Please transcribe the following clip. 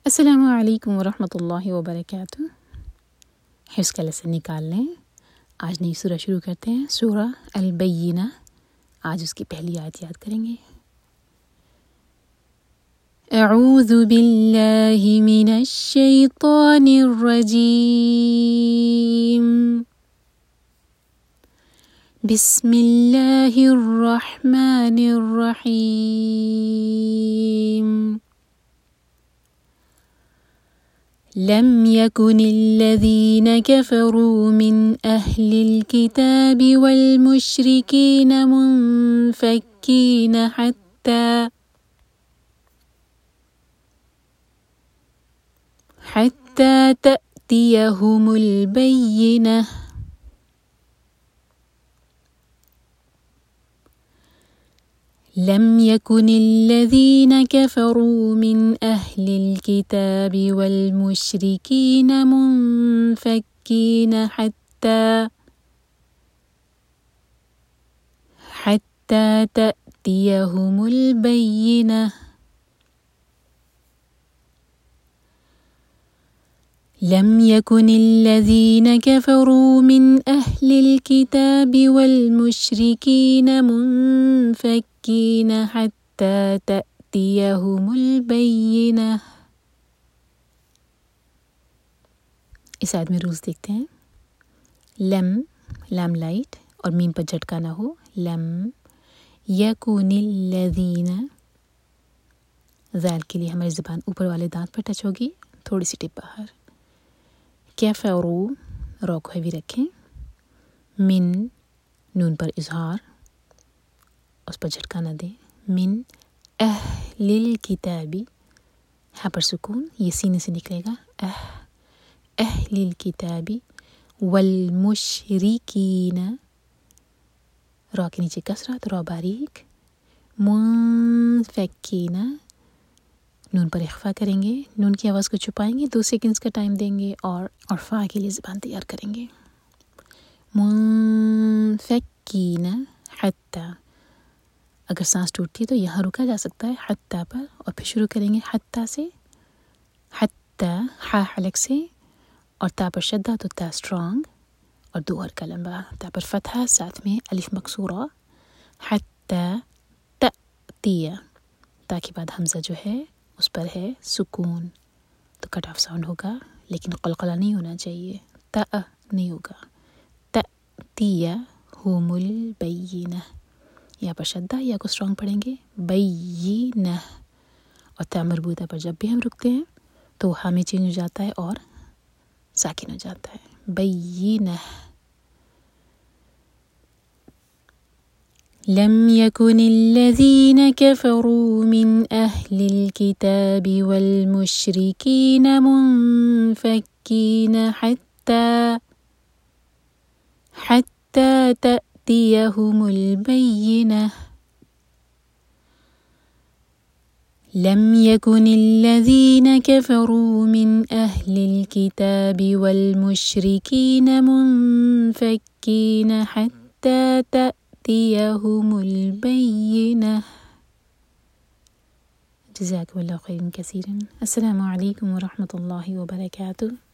السلام علیکم ورحمۃ اللہ وبرکاتہ۔ حفظ کا لیسن نکال لیں۔ آج نئی سورہ شروع کرتے ہیں، سورہ البینہ۔ آج اس کی پہلی آیت یاد کریں گے۔ اعوذ باللہ من الشیطان الرجیم، بسم اللہ الرحمن الرحیم۔ لم يكن الذين كفروا من أهل الكتاب والمشركين منفكين حتى تأتيهم البينة. لم يكن الذين كفروا من أهل الكتاب والمشركين منفكين حتى تأتيهم البينة. لم يكن الذين كفروا من أهل الكتاب والمشركين منفكين حتى تأتيهم البينة۔ اس آیت میں روز دیکھتے ہیں۔ لام لائٹ اور میم پر جھٹکا نہ ہو۔ لم یکن الذین، ذال کے لیے ہماری زبان اوپر والے دانت پر ٹچ ہوگی، تھوڑی سی ٹپ باہر۔ کفروا، رو کو ہیوی رکھیں۔ من، نون پر اظہار، اس پر جھٹکا نہ دیں۔ من اہل الکتاب، ہاں پر سکون، یہ سینے سے نکلے گا۔ اہل الکتاب والمشرکین، رو کے نیچے کسرت، رو باریک۔ منفکین، نون پر اخفا کریں گے، نون کی آواز کو چھپائیں گے، 2 سیکنڈز کا ٹائم دیں گے اور فا کے لیے زبان تیار کریں گے۔ منفکین حتی، اگر سانس ٹوٹتی ہے تو یہاں رکا جا سکتا ہے حتی پر، اور پھر شروع کریں گے حتی سے، حتی ہا حلق سے، اور تا پر شدہ تو تا اسٹرانگ اور 2 حرکہ لمبا، تا پر فتحہ ساتھ میں الف مکسورہ، حتی تأتیہ، تا کے بعد حمزہ جو ہے اس پر ہے سکون، تو کٹ آف ساؤنڈ ہوگا، لیکن قلقلہ نہیں ہونا چاہیے، تا نہیں ہوگا۔ تأتیہم البینہ، یہاں پر شدہ یا کو اسٹرانگ پڑھیں گے، بینہ، اور تا مربوطہ پر جب بھی ہم رکتے ہیں تو ہا میں چینج ہو جاتا ہے اور ساکن ہو جاتا ہے، بینہ۔ لم يكن الذين كفروا من أهل الكتاب والمشركين منفكين حتى تأتيهم البينة. لم يكن الذين كفروا من أهل الكتاب والمشركين منفكين حتى تأتيهم البينة۔ جزاكم الله خيرا كثيرا۔ السلام علیکم ورحمۃ اللہ وبرکاتہ۔